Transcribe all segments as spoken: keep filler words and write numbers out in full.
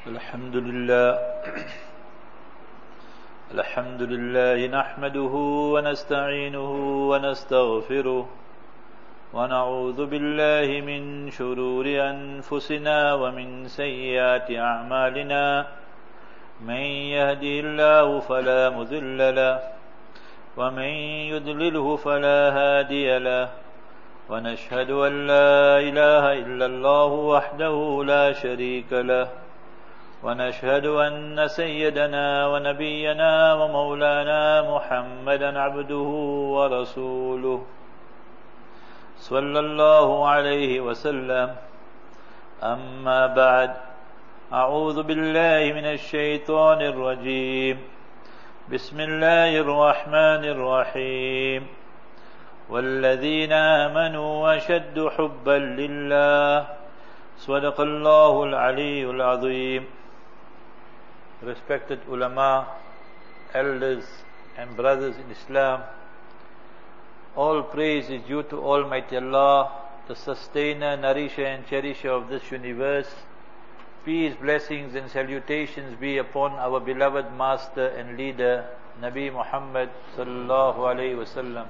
الحمد لله الحمد لله نحمده ونستعينه ونستغفره ونعوذ بالله من شرور أنفسنا ومن سيئات أعمالنا من يهده الله فلا مضل له ومن يضلله فلا هادي له ونشهد أن لا إله إلا الله وحده لا شريك له ونشهد أن سيدنا ونبينا ومولانا محمدا عبده ورسوله صلى الله عليه وسلم. أما بعد، أعوذ بالله من الشيطان الرجيم. بسم الله الرحمن الرحيم. والذين آمنوا أشد حبا لله. صدق الله العلي العظيم. Respected ulama, elders and brothers in Islam, all praise is due to Almighty Allah, the sustainer, nourisher and cherisher of this universe. Peace, blessings and salutations be upon our beloved master and leader, Nabi Muhammad sallallahu alayhi wasallam.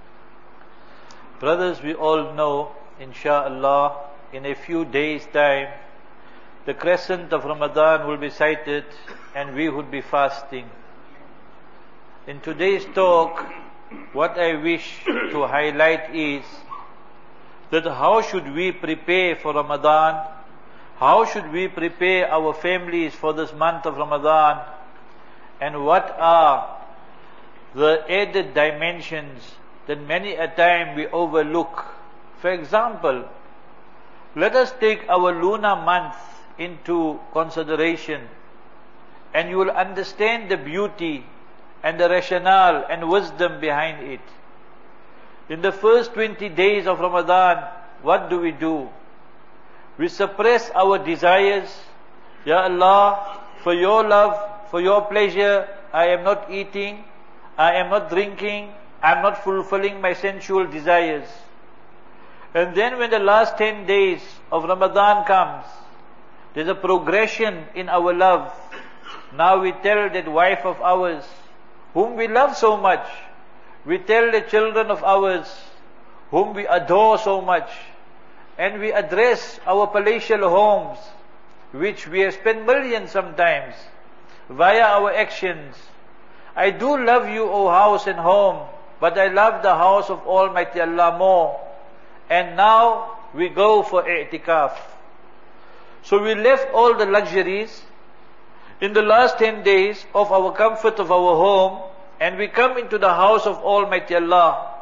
Brothers, we all know, insha'Allah, in a few days' time, the crescent of Ramadan will be sighted and we would be fasting. In today's talk, what I wish to highlight is that how should we prepare for Ramadan? How should we prepare our families for this month of Ramadan? And what are the added dimensions that many a time we overlook? For example, let us take our lunar month into consideration, and you will understand the beauty and the rationale and wisdom behind it. In the first twenty days of Ramadan, what do we do? We suppress our desires. Ya Allah, for your love, for your pleasure, I am not eating, I am not drinking, I am not fulfilling my sensual desires. And then when the last ten days of Ramadan comes, there's a progression in our love. Now we tell that wife of ours, whom we love so much, we tell the children of ours, whom we adore so much, and we address our palatial homes, which we have spent millions sometimes, via our actions. I do love you, O house and home, but I love the house of Almighty Allah more. And now we go for i'tikaf. So we left all the luxuries in the last ten days of our comfort of our home, and we come into the house of Almighty Allah.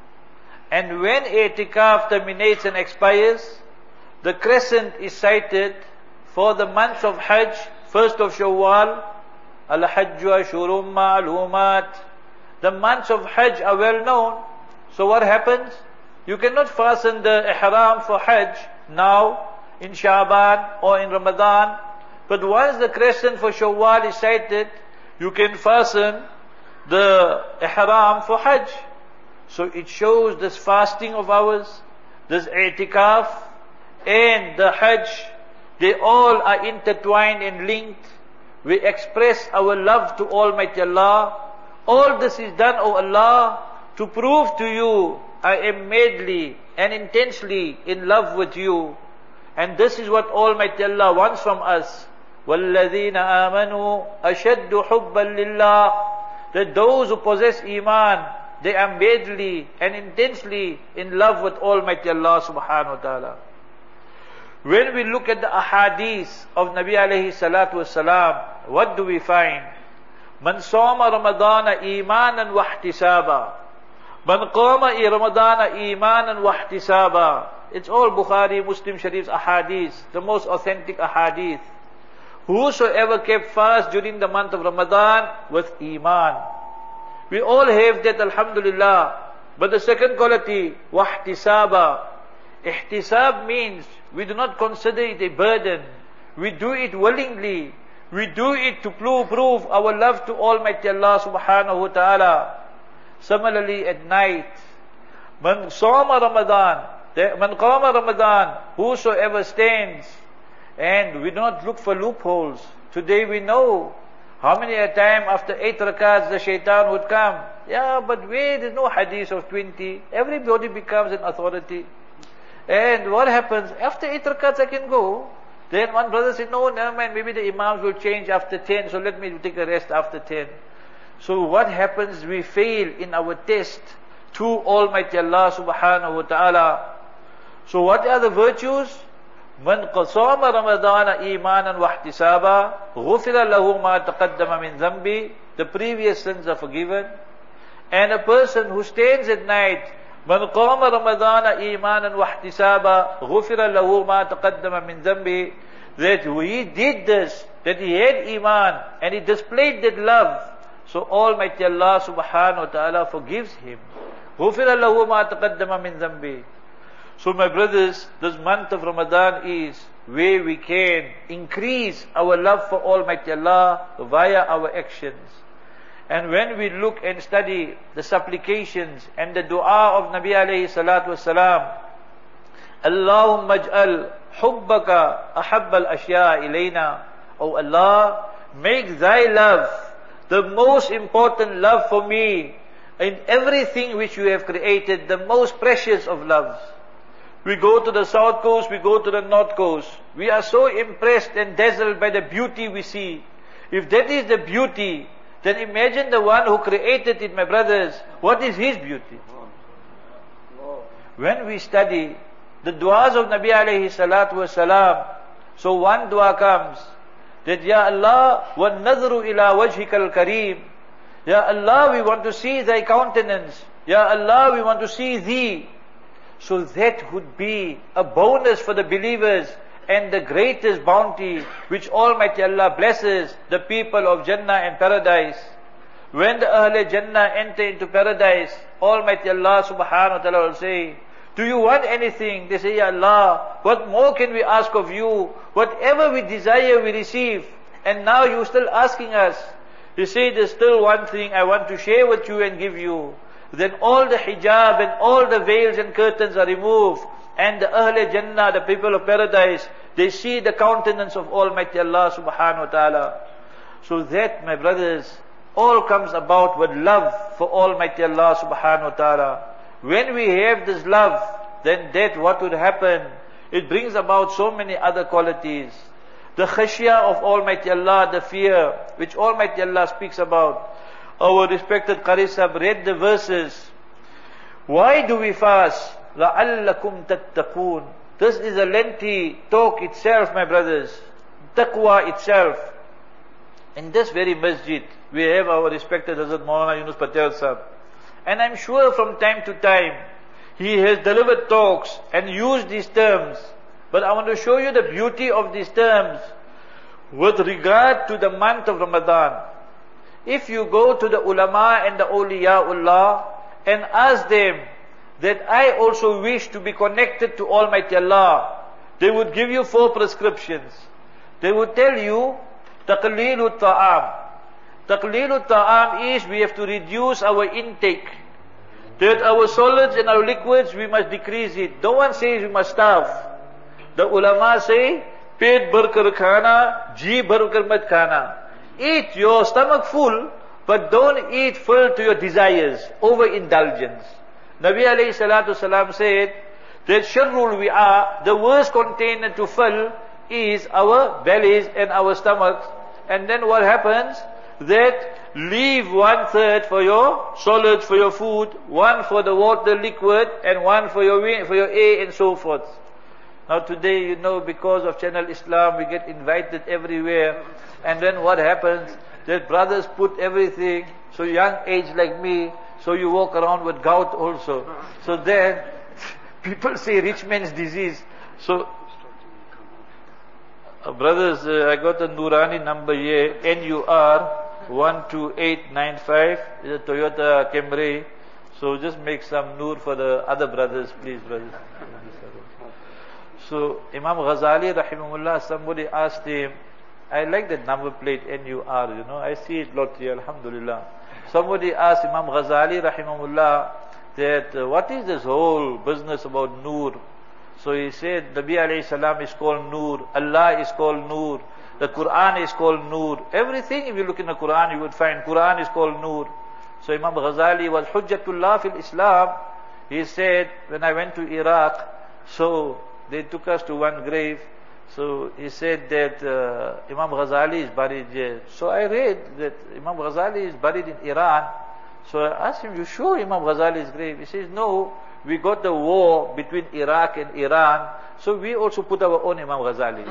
And when i'tikaf terminates and expires, the crescent is sighted for the month of Hajj, first of Shawwal. Al-Hajju Ashhurum Ma'lumat. The months of Hajj are well known. So what happens? You cannot fasten the ihram for Hajj now in Sha'ban or in Ramadan. But once the crescent for Shawwal is sighted, you can fasten the ihram for Hajj. So it shows this fasting of ours, this i'tikaf, and the Hajj, they all are intertwined and linked. We express our love to Almighty Allah. All this is done, O Allah, to prove to you I am madly and intensely in love with you. And this is what Almighty Allah wants from us. وَالَّذِينَ آمَنُوا أَشَدُّ حُبًّا لِلَّهِ. That those who possess Iman, they are madly and intensely in love with Almighty Allah subhanahu wa ta'ala. When we look at the ahadith of Nabi alayhi salatu wasalam, what do we find? Man sawma Ramadana imanan wa ihtisaba. Man qama Ramadana imanan wa ihtisaba. It's all Bukhari, Muslim Sharif's ahadith, the most authentic ahadith. Whosoever kept fast during the month of Ramadan with Iman. We all have that, alhamdulillah. But the second quality, wahtisaba. Ihtisab means we do not consider it a burden. We do it willingly. We do it to prove our love to Almighty Allah subhanahu wa ta'ala. Similarly at night, man sawma Ramadan, man qama Ramadan, whosoever stands And we do not look for loopholes. Today we know how many a time after eight rakats the shaitan would come. Yeah, but where there's no hadith of twenty. Everybody becomes an authority. And what happens? After eight rakats I can go. Then one brother said, no, never mind, maybe the imams will change after ten, so let me take a rest after ten. So what happens? We fail in our test to Almighty Allah subhanahu wa ta'ala. So what are the virtues? Man qasama Ramadana imanan wa ihtisaba, ghufira lahu ma taqaddama min dhanbi. The previous sins are forgiven. And a person who stands at night, man qama Ramadana imanan wa ihtisaba, ghufira lahu ma taqaddama min dhanbi. That he did this, that he had iman, and he displayed that love. So Almighty Allah subhanahu wa ta'ala forgives him. غُفِرَ لَهُ مَا تَقَدَّمَ مِنْ ذَنْبِهِ. So my brothers, this month of Ramadan is where we can increase our love for Almighty Allah via our actions. And when we look and study the supplications and the dua of Nabi alayhi salatu wasalam, Allahumma aj'al hubbaka ahabbal ashya ilayna. Oh Allah, make thy love the most important love for me in everything which you have created, the most precious of loves. We go to the south coast, we go to the north coast. We are so impressed and dazzled by the beauty we see. If that is the beauty, then imagine the one who created it, my brothers. What is his beauty? When we study the du'as of Nabi alayhi salatu wasalam, so one dua comes, that Ya Allah, wa nadhru ila wajhikal kareem. Ya Allah, we want to see thy countenance. Ya Allah, we want to see thee. So that would be a bonus for the believers and the greatest bounty which Almighty Allah blesses the people of Jannah and paradise. When the Ahle Jannah enter into paradise, Almighty Allah subhanahu wa ta'ala will say, do you want anything? They say, Ya Allah, what more can we ask of you? Whatever we desire, we receive. And now you're still asking us. You say, there's still one thing I want to share with you and give you. Then all the hijab and all the veils and curtains are removed. And the Ahle Jannah, the people of paradise, they see the countenance of Almighty Allah subhanahu wa ta'ala. So that, my brothers, all comes about with love for Almighty Allah subhanahu wa ta'ala. When we have this love, then that what would happen? It brings about so many other qualities. The khashya of Almighty Allah, the fear, which Almighty Allah speaks about. Our respected Qari Sahib read the verses. Why do we fast? لَعَلَّكُمْ تَتَّقُونَ. This is a lengthy talk itself, my brothers. Taqwa itself. In this very masjid, we have our respected Hazrat Maulana Yunus Patel Sahib. And I'm sure from time to time, he has delivered talks and used these terms. But I want to show you the beauty of these terms with regard to the month of Ramadan. If you go to the ulama and the awliyaullah and ask them that I also wish to be connected to Almighty Allah, they would give you four prescriptions. They would tell you, taqleelu ta'am. Taqleelu ta'am is we have to reduce our intake. That our solids and our liquids, we must decrease it. No one says we must starve. The ulama say, pet bhar kar khana, ji bhar kar mat khana. Eat your stomach full, but don't eat full to your desires, overindulgence. Nabi alayhi salatu salam said that sharrul wi'a, the worst container to fill is our bellies and our stomachs. And then what happens? That leave one third for your solids, for your food, one for the water liquid, and one for your wind, for your air, and so forth. Now today, you know, because of Channel Islam, we get invited everywhere. And then what happens? That brothers put everything, so young age like me, so you walk around with gout also. So then, people say rich man's disease. So, uh, brothers, uh, I got a Nurani number here, N U R one two eight nine five, is a Toyota Camry. So just make some nur for the other brothers, please, brothers. So Imam Ghazali rahimahullah, somebody asked him, I like that number plate N U R, you know, I see it lot here, alhamdulillah. Somebody asked Imam Ghazali rahimahullah that uh, what is this whole business about nur? So he said, Nabi alayhi salam is called Noor, Allah is called Noor, the Quran is called Noor. Everything, if you look in the Quran, you would find Quran is called Noor. So Imam Ghazali was Hujjatullah fil Islam. He said, when I went to Iraq, so they took us to one grave. So he said that uh, Imam Ghazali is buried there. So I read that Imam Ghazali is buried in Iran. So I asked him, you sure Imam Ghazali's grave? He says, no, we got the war between Iraq and Iran, so we also put our own Imam Ghazali.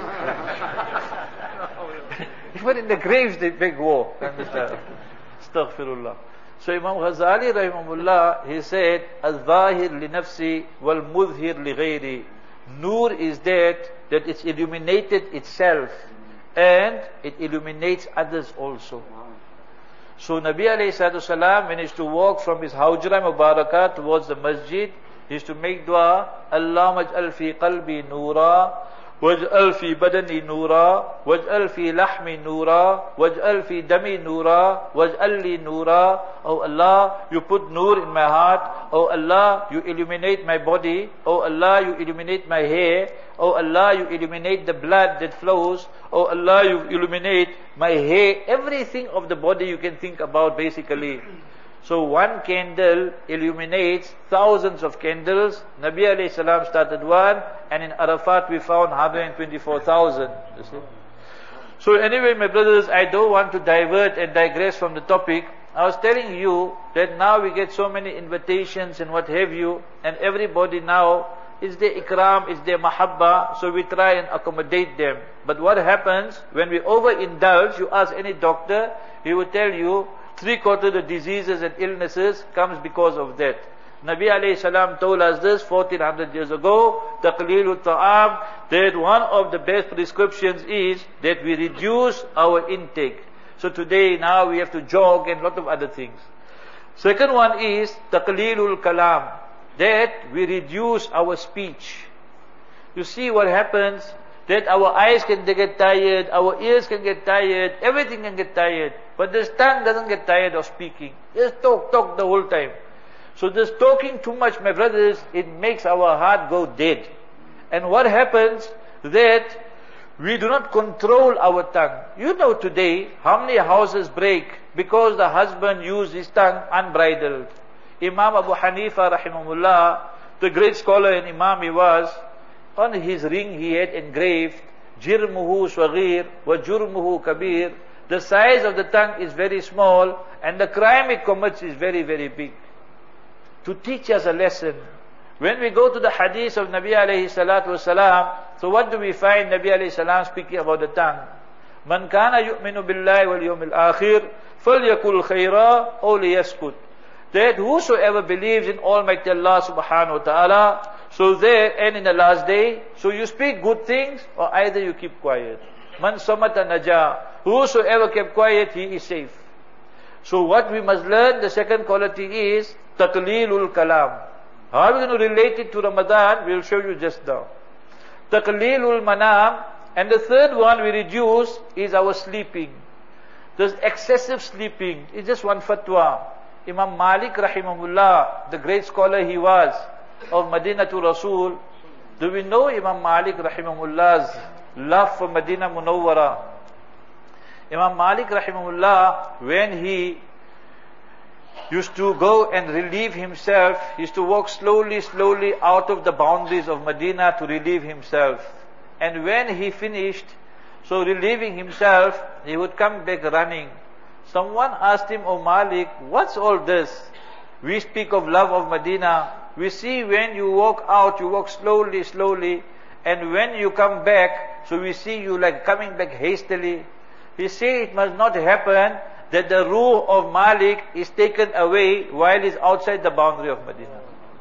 Even in the graves they beg war. Understand? Astaghfirullah. So Imam Ghazali rahimahullah, he said, Al-Zahir li nafsi wal mudhir li ghayri. Noor is that, that it's illuminated itself and it illuminates others also. So Nabi alayhi salatu salam, when he used to walk from his Hujra Mubarakah towards the masjid, he used to make dua, Allahumma aj'al fi qalbi noora, waj'al fi badani noora, waj'al fi lahmi noora, waj'al fi dami noora, waj'al li noora. Oh Allah, you put noor in my heart. Oh Allah, you illuminate my body. Oh Allah, you illuminate my hair. Oh Allah, you illuminate the blood that flows. Oh Allah, you illuminate my hair. Everything of the body you can think about basically. So one candle illuminates thousands of candles. Nabi alayhi salam started one, and in Arafat we found one hundred twenty-four thousand. So anyway, my brothers, I don't want to divert and digress from the topic. I was telling you that now we get so many invitations and what have you, and everybody now, it's their ikram, it's their mahabba, so we try and accommodate them. But what happens when we overindulge? You ask any doctor, he will tell you, three quarters of the diseases and illnesses comes because of that. Nabi alayhi salam told us this fourteen hundred years ago, taqleelu ta'am, that one of the best prescriptions is that we reduce our intake. So today now we have to jog and a lot of other things. Second one is taqleelul kalam, that we reduce our speech. You see what happens, that our eyes can get tired, our ears can get tired, everything can get tired. But this tongue doesn't get tired of speaking. Just talk, talk the whole time. So this talking too much, my brothers, it makes our heart go dead. And what happens, that we do not control our tongue. You know today, how many houses break because the husband used his tongue unbridled. Imam Abu Hanifa rahimahullah, the great scholar and Imam he was, on his ring he had engraved, Jirmuhu Swagir wa Jurmuhu Kabir. The size of the tongue is very small and the crime it commits is very, very big. To teach us a lesson. When we go to the hadith of Nabi alayhi salatu wasalam, so what do we find Nabi alayhi salam speaking about the tongue? Man kana yu'minu billahi wal yawmil akhir, falyakul khayra aw liyaskut. That whosoever believes in Almighty Allah subhanahu wa ta'ala, so there and in the last day, so you speak good things or either you keep quiet. Man samata naja. Whosoever kept quiet, he is safe. So what we must learn, the second quality is taqleelul kalam. How are we going to relate it to Ramadan? We will show you just now. Taqleelul manam. And the third one we reduce is our sleeping. There's excessive sleeping. It's just one fatwa. Imam Malik rahimahullah, the great scholar he was of Madinatul Rasul. Do we know Imam Malik rahimahullah's love for Madinah Munawwara? Imam Malik rahimahullah, when he used to go and relieve himself, he used to walk slowly, slowly out of the boundaries of Medina to relieve himself. And when he finished, so relieving himself, he would come back running. Someone asked him, "Oh Malik, what's all this? We speak of love of Medina. We see when you walk out, you walk slowly, slowly. And when you come back, so we see you like coming back hastily." He said it must not happen that the ruh of Malik is taken away while he's outside the boundary of Medina.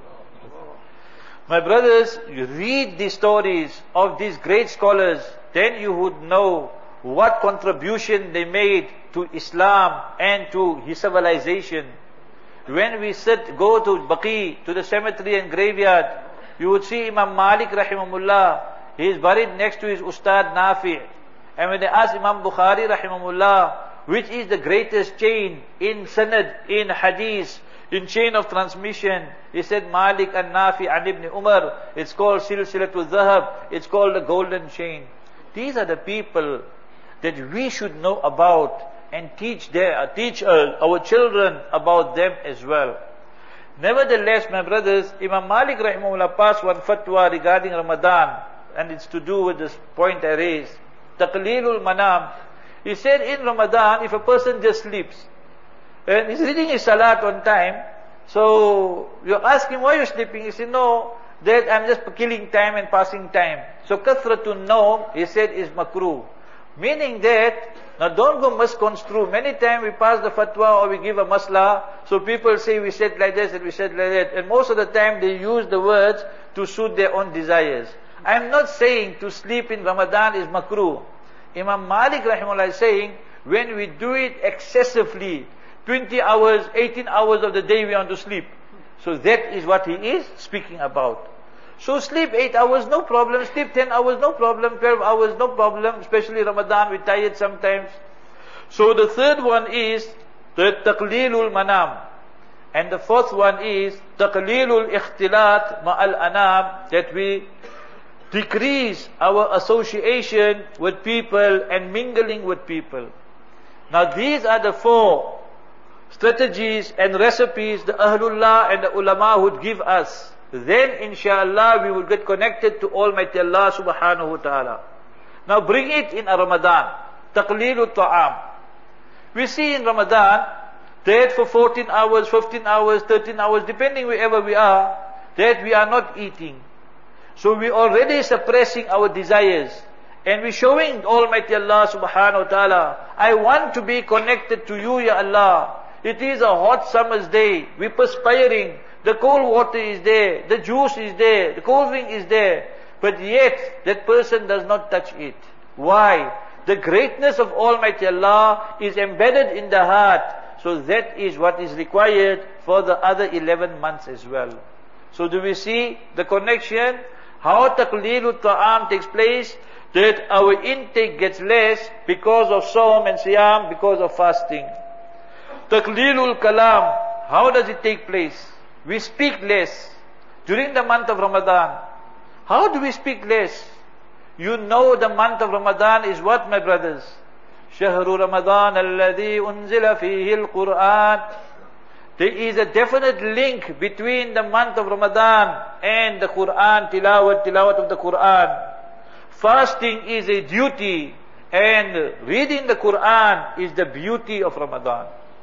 My brothers, you read the stories of these great scholars, then you would know what contribution they made to Islam and to his civilization. When we sit, go to Baqi, to the cemetery and graveyard, you would see Imam Malik rahimahullah, he is buried next to his Ustad Nafi'. And when they ask Imam Bukhari rahimahullah, which is the greatest chain in sanad, in hadith, In chain of transmission, he said Malik and Nafi and Ibn Umar. It's called Silsilatul Zahab. It's called the golden chain. These are the people that we should know about and teach their, teach uh, our children about them as well. Nevertheless, my brothers, Imam Malik rahimahullah passed one fatwa regarding Ramadan, and it's to do with this point I raised. Taqlilul Manam. He said in Ramadan, if a person just sleeps, and he's reading his salat on time, so you ask him, why are you sleeping? He said, no, that I'm just killing time and passing time. So kathratun nawm, he said, is makruh. Meaning that, now don't go misconstrue. Many times we pass the fatwa or we give a masla, so people say we said like this and we said like that. And most of the time they use the words to suit their own desires. I'm not saying to sleep in Ramadan is makruh. Imam Malik rahimahullah is saying, when we do it excessively, twenty hours, eighteen hours of the day we want to sleep. So that is what he is speaking about. So sleep eight hours, no problem. Sleep ten hours, no problem. twelve hours, no problem. Especially Ramadan, we're tired sometimes. So the third one is the taqlilul manam. And the fourth one is taqlilul ikhtilat ma'al anam, that we decrease our association with people and mingling with people. Now these are the four strategies and recipes the Ahlullah and the ulama would give us. Then inshallah we will get connected to Almighty Allah subhanahu wa ta'ala. Now bring it in a Ramadan. Taqlilu ta'am. We see in Ramadan that for fourteen hours, fifteen hours, thirteen hours, depending wherever we are, that we are not eating. So we already suppressing our desires. And we showing Almighty Allah subhanahu wa ta'ala, I want to be connected to you, Ya Allah. It is a hot summer's day. We're perspiring. The cold water is there. The juice is there. The cold drink is there. But yet, that person does not touch it. Why? The greatness of Almighty Allah is embedded in the heart. So that is what is required for the other eleven months as well. So do we see the connection? How taqlilu ta'am takes place? That our intake gets less because of Sawm and Siyam, because of fasting. Taqlilul kalam. How does it take place? We speak less during the month of Ramadan. How do we speak less? You know the month of Ramadan is what, my brothers? Shahru Ramadan alladhi unzila fihi al-Qur'an. There is a definite link between the month of Ramadan and the Qur'an, tilawat, tilawat of the Qur'an. Fasting is a duty, and reading the Qur'an is the beauty of Ramadan.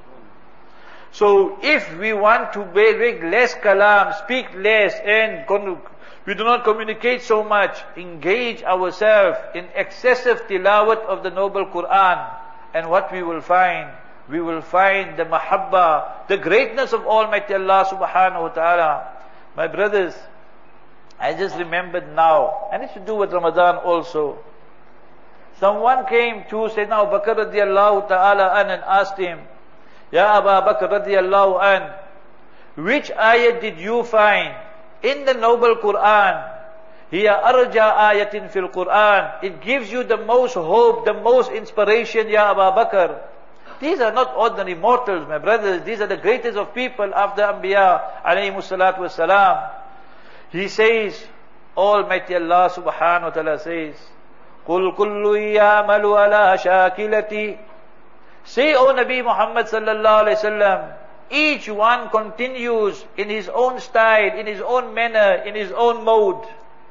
So if we want to make less kalam, speak less, and we do not communicate so much, engage ourselves in excessive tilawat of the noble Qur'an, and what we will find? We will find the mahabba, the greatness of Almighty Allah subhanahu wa ta'ala. My brothers, I just remembered now, and it should do with Ramadan also. Someone came to Sayyidina Abu Bakr radiallahu ta'ala an and asked him, Ya Abu Bakr radiallahu an, which ayat did you find in the noble Qur'an? Hiya arja ayatin fil Qur'an. It gives you the most hope, the most inspiration, Ya Abu Bakr. These are not ordinary mortals, my brothers. These are the greatest of people after Anbiya alayhimu salatu wassalam. He says, Almighty Allah subhanahu wa ta'ala says, Qul kullu ya'malu ala shakilati. Say, O Nabi Muhammad sallallahu alayhi wasallam, each one continues in his own style, in his own manner, in his own mode.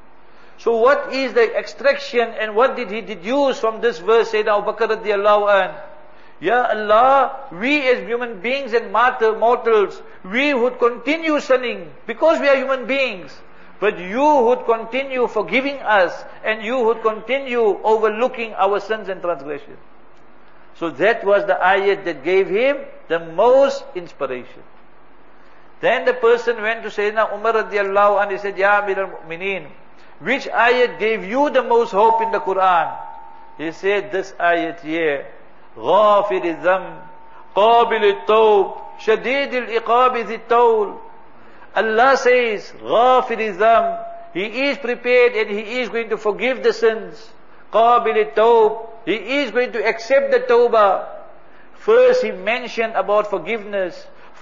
So what is the extraction and what did he deduce from this verse, Sayyidina Abu Bakr radiallahu anh? Ya Allah, we as human beings and mortals, we would continue sinning because we are human beings. But you would continue forgiving us and you would continue overlooking our sins and transgressions. So that was the ayat that gave him the most inspiration. Then the person went to Sayyidina Umar radiallahu anh, he said, Ya Amir al-Mu'mineen, which ayat gave you the most hope in the Quran? He said, this ayat here, غافر الذنب قابل التوب شديد العقاب ذي الطول. Allah says, غافر الذنب, He is prepared and He is going to forgive the sins. قابل التوب, He is going to accept the tawbah. First He mentioned about forgiveness.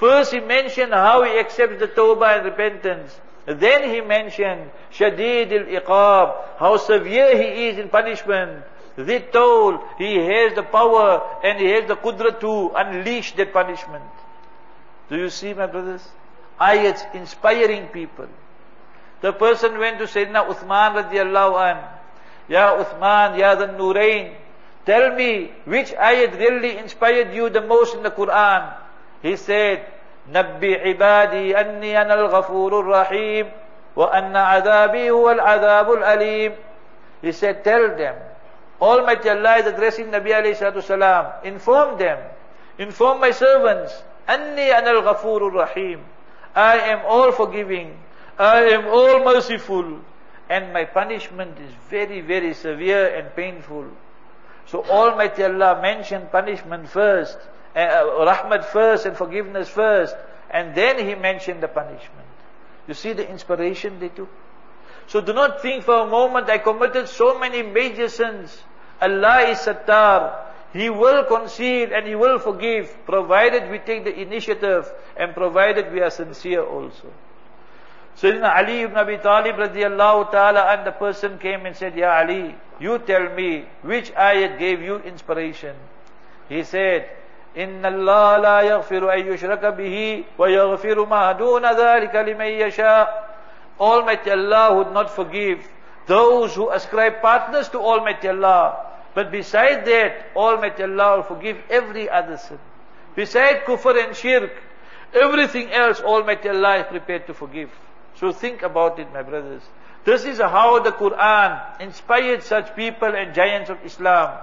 First he mentioned how he accepts the tawbah and repentance. Then he mentioned Shadid al-Iqab, how severe he is in punishment. They told he has the power and he has the qudra to unleash that punishment. Do you see, my brothers? Ayats inspiring people. The person went to Sayyidina Uthman radiallahu an. Ya Uthman, Ya Dhan Nurain, tell me which ayat really inspired you the most in the Quran. He said, Nabbi ibadi anni ana al-ghafurur rahim wa anna adabi huwa al-adabul alim. He said, tell them, Almighty Allah is addressing Nabi alayhi salatu salam. Inform them, inform my servants, anni ana al-ghafurur rahim. I am all forgiving, I am all merciful, and my punishment is very, very severe and painful. So Almighty Allah mentioned punishment first, uh, rahmat first and forgiveness first, and then He mentioned the punishment. You see the inspiration they took? So do not think for a moment, I committed so many major sins. Allah is Sattar. He will conceal and He will forgive, provided we take the initiative and provided we are sincere also. Sayyidina Ali ibn Abi Talib radiallahu ta'ala, and the person came and said, Ya Ali, you tell me which ayat gave you inspiration. He said, Inna Allah la yaghfiru an yushraka bihi wa yaghfiru ma duna dhalika liman yasha. Almighty Allah would not forgive those who ascribe partners to Almighty Allah. But besides that, Almighty Allah will forgive every other sin. Besides kufr and shirk, everything else Almighty Allah is prepared to forgive. So think about it, my brothers. This is how the Quran inspired such people and giants of Islam.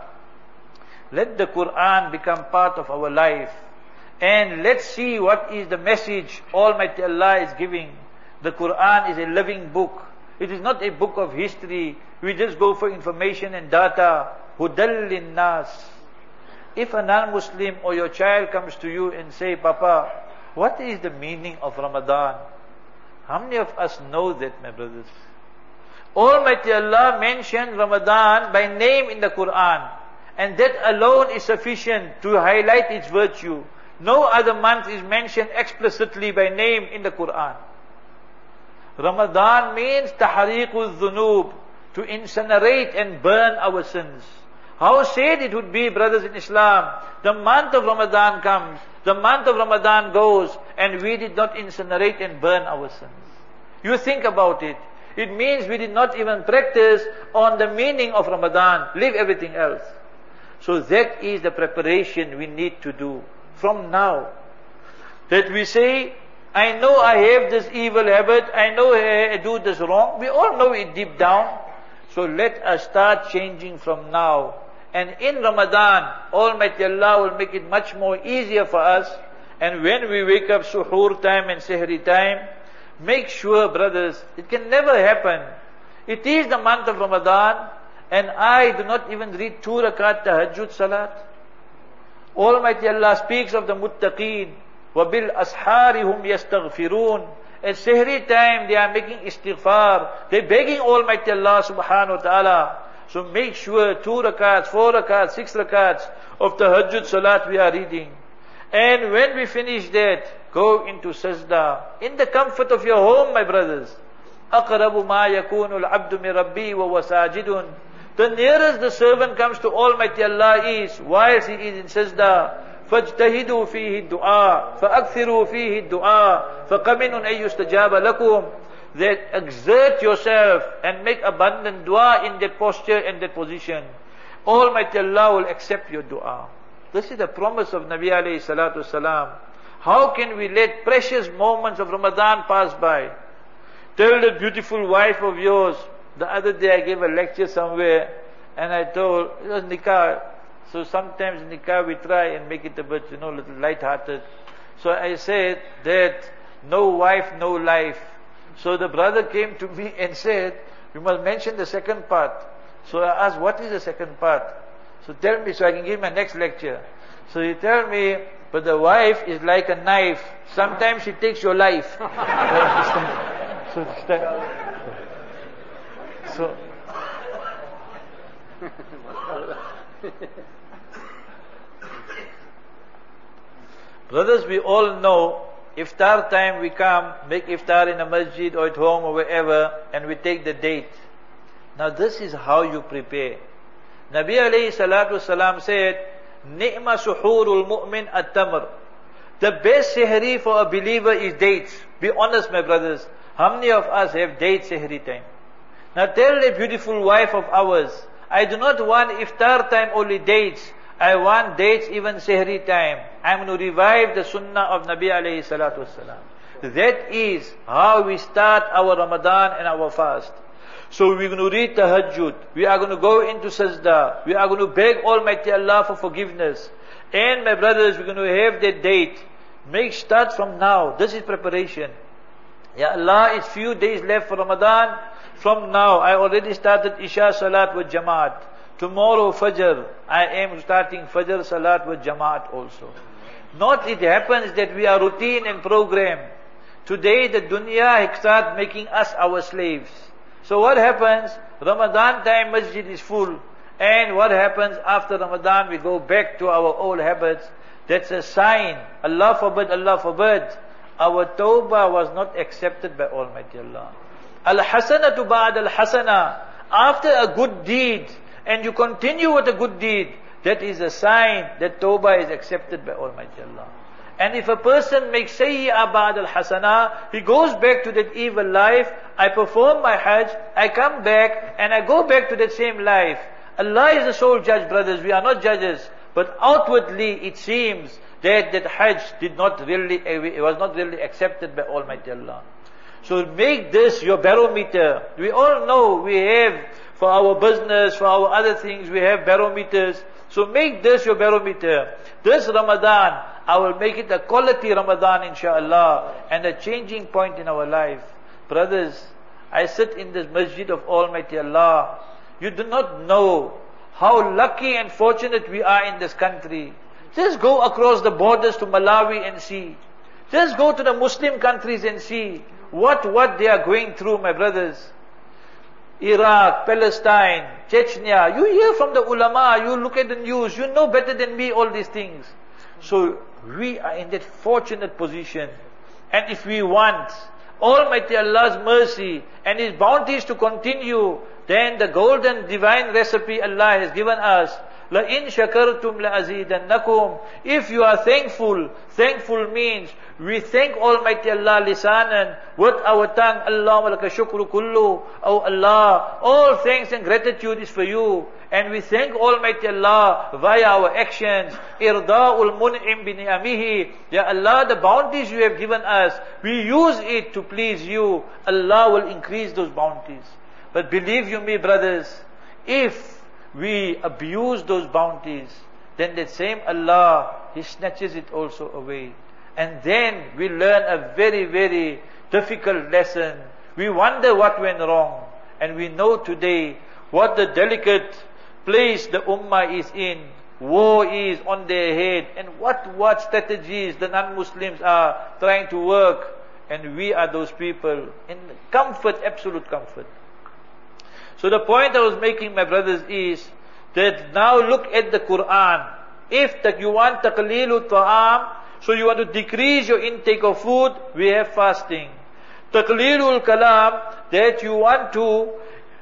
Let the Quran become part of our life. And let's see what is the message Almighty Allah is giving. The Quran is a living book. It is not a book of history. We just go for information and data. Hudal linnas. If a non-Muslim or your child comes to you and say, Papa, what is the meaning of Ramadan? How many of us know that, my brothers? Almighty Allah mentioned Ramadan by name in the Quran. And that alone is sufficient to highlight its virtue. No other month is mentioned explicitly by name in the Quran. Ramadan means tahriqul dhunub, to incinerate and burn our sins. How sad it would be, brothers in Islam, the month of Ramadan comes, the month of Ramadan goes, and we did not incinerate and burn our sins. You think about it. It means we did not even practice on the meaning of Ramadan. Leave everything else. So that is the preparation we need to do from now. That we say, I know I have this evil habit, I know I do this wrong. We all know it deep down. So let us start changing from now. And in Ramadan, Almighty Allah will make it much more easier for us. And when we wake up suhoor time and sehri time, make sure, brothers, it can never happen. It is the month of Ramadan, and I do not even read two rakat tahajjud salat. Almighty Allah speaks of the muttaqeen. وَبِالْأَسْحَارِ هُمْ يَسْتَغْفِرُونَ. At sehri time, they are making istighfar. They're begging Almighty Allah subhanahu wa ta'ala. So make sure two rakats, four rakats, six rakats of tahajjud salat we are reading. And when we finish that, go into sajda. In the comfort of your home, my brothers. أَقْرَبُ مَا يَكُونُ الْعَبْدُ مِنْ رَبِّهِ وَهُوَ سَاجِدٌ. The nearest the servant comes to Almighty Allah is whilst he is in sajda. فَاجْتَهِدُوا فِيهِ الدُّعَاء فَأَكْثِرُوا فِيهِ الدُّعَاء فَقَمِنٌ أَن يُسْتَجَابَ لَكُمْ. That exert yourself and make abundant dua in that posture and that position. Almighty Allah will accept your dua. This is the promise of Nabi alayhi salatu salam. How can we let precious moments of Ramadan pass by? Tell that beautiful wife of yours. The other day I gave a lecture somewhere and I told, it was nikah. So sometimes nikah we try and make it a bit, you know, little light-hearted. So I said that no wife, no life. So the brother came to me and said, you must mention the second part. So I asked, what is the second part? So tell me so I can give my next lecture. So he tell me, but the wife is like a knife. Sometimes she takes your life. so, so brothers, we all know iftar time we come, make iftar in a masjid or at home or wherever, and we take the date. Now this is how you prepare. Nabi alayhi salatu salam said, Ni'ma suhurul mu'min at-tamr. The best sehri for a believer is dates. Be honest, my brothers. How many of us have date sehri time? Now tell the beautiful wife of ours, I do not want iftar time only dates. I want dates even sehri time. I'm going to revive the sunnah of Nabi alayhi salatu wasalam. That is how we start our Ramadan and our fast. So we're going to read tahajjud. We are going to go into sajda. We are going to beg Almighty Allah for forgiveness. And my brothers, we're going to have that date. Make start from now. This is preparation. Ya Allah, it's few days left for Ramadan. From now, I already started Isha Salat with Jamaat. Tomorrow Fajr, I am starting Fajr Salat with Jamaat also. Not it happens that we are routine and program. Today the dunya starts making us our slaves. So what happens? Ramadan time masjid is full. And what happens after Ramadan? We go back to our old habits. That's a sign. Allah forbid, Allah forbid. Our tawbah was not accepted by Almighty Allah. Al-hasanatu ba'd al-hasana. After a good deed, and you continue with a good deed, that is a sign that tawbah is accepted by Almighty Allah. And if a person makes sayyi'ah ba'd al-hasana, he goes back to that evil life. I perform my hajj, I come back, and I go back to that same life. Allah is the sole judge, brothers. We are not judges. But outwardly, it seems that that hajj did not really, it was not really accepted by Almighty Allah. So make this your barometer. We all know we have, for our business, for our other things, we have barometers. So make this your barometer. This Ramadan, I will make it a quality Ramadan, inshallah, and a changing point in our life. Brothers, I sit in this masjid of Almighty Allah. You do not know how lucky and fortunate we are in this country. Just go across the borders to Malawi and see. Just go to the Muslim countries and see what, what they are going through, my brothers. Iraq, Palestine, Chechnya. You hear from the ulama, you look at the news, you know better than me all these things. So we are in that fortunate position. And if we want Almighty Allah's mercy and His bounties to continue, then the golden divine recipe Allah has given us, لَإِن شَكَرْتُمْ لَأَزِيدَنَّكُمْ. If you are thankful, thankful means we thank Almighty Allah lisanan, with our tongue, Allahumma laka shukru kullu. Oh Allah, all thanks and gratitude is for you. And we thank Almighty Allah via our actions. Irda'ul mun'im bi ni'amihi. Ya Allah, the bounties you have given us, we use it to please you. Allah will increase those bounties. But believe you me, brothers, if we abuse those bounties, then that same Allah, He snatches it also away. And then we learn a very, very difficult lesson. We wonder what went wrong. And we know today what the delicate place the ummah is in. War is on their head. And what, what strategies the non-Muslims are trying to work. And we are those people in comfort, absolute comfort. So the point I was making, my brothers, is that now look at the Quran. If the, you want taqleelu ta'am, so you want to decrease your intake of food, we have fasting. Taqleelul kalam, that you want to,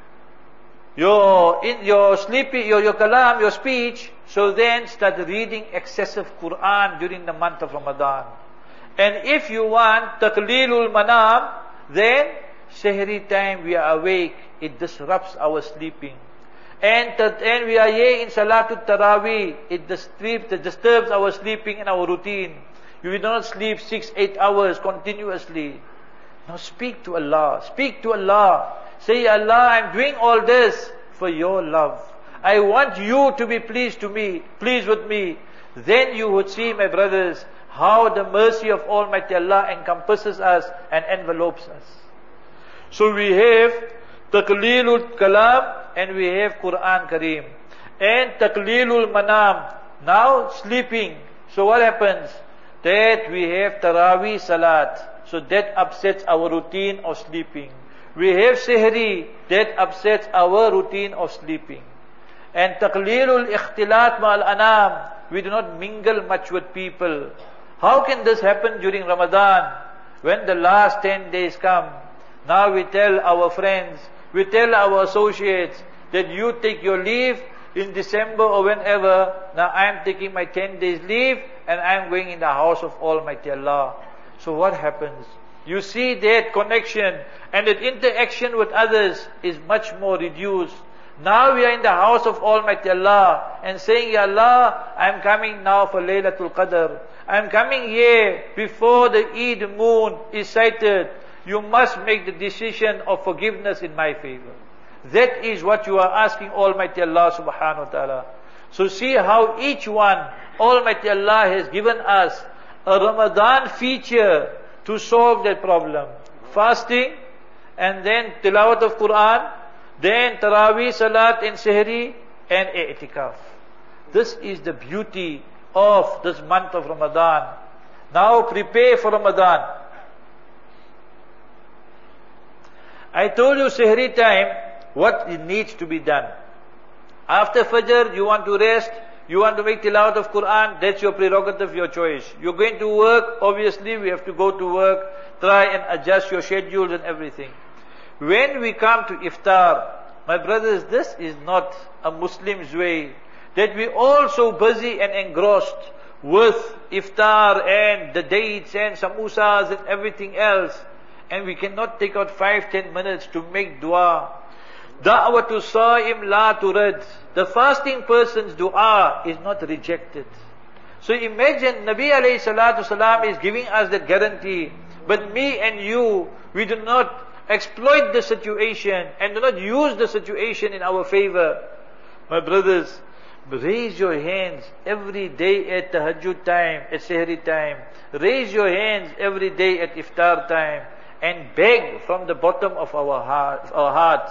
your, in your sleepy, your, your kalam, your speech, so then start reading excessive Quran during the month of Ramadan. And if you want taqleelul manam, then Sehri time we are awake, it disrupts our sleeping. And, and we are here in Salatul Taraweeh, it disturbs, it disturbs our sleeping and our routine. You will not sleep six, eight hours continuously. Now speak to Allah, speak to Allah. Say, Allah, I'm doing all this for your love. I want you to be pleased to me, pleased with me. Then you would see, my brothers, how the mercy of Almighty Allah encompasses us and envelopes us. So we have Taqleelul Kalam and we have Quran Kareem. And Taqleelul Manam, now sleeping. So what happens? That we have Taraweeh Salat. So that upsets our routine of sleeping. We have Sehri, that upsets our routine of sleeping. And Taqleelul Ikhtilat Ma'al Anam, we do not mingle much with people. How can this happen during Ramadan? When the last ten days come, now we tell our friends, we tell our associates that you take your leave in December or whenever. Now I am taking my ten days leave and I am going in the house of Almighty Allah. So what happens? You see that connection and that interaction with others is much more reduced. Now we are in the house of Almighty Allah and saying, Ya Allah, I am coming now for Laylatul Qadr. I am coming here before the Eid moon is sighted. You must make the decision of forgiveness in my favor. That is what you are asking Almighty Allah subhanahu wa ta'ala. So see how each one, Almighty Allah has given us a Ramadan feature to solve that problem. Fasting, and then tilawat of Quran, then Taraweeh, Salat and Sehri, and I'tikaf. This is the beauty of this month of Ramadan. Now prepare for Ramadan. I told you Sehri time, what needs to be done. After Fajr, you want to rest, you want to make tilawat of Quran, that's your prerogative, your choice. You're going to work, obviously we have to go to work, try and adjust your schedules and everything. When we come to iftar, my brothers, this is not a Muslim's way, that we all so busy and engrossed with iftar and the dates and samosas and everything else, and we cannot take out five, ten minutes to make dua. Da'watu sa'im la turad. The fasting person's dua is not rejected. So imagine Nabi alayhi salatu salam is giving us that guarantee, but me and you, we do not exploit the situation and do not use the situation in our favor. My brothers, raise your hands every day at tahajjud time, at sehri time. Raise your hands every day at iftar time and beg from the bottom of our heart, our hearts.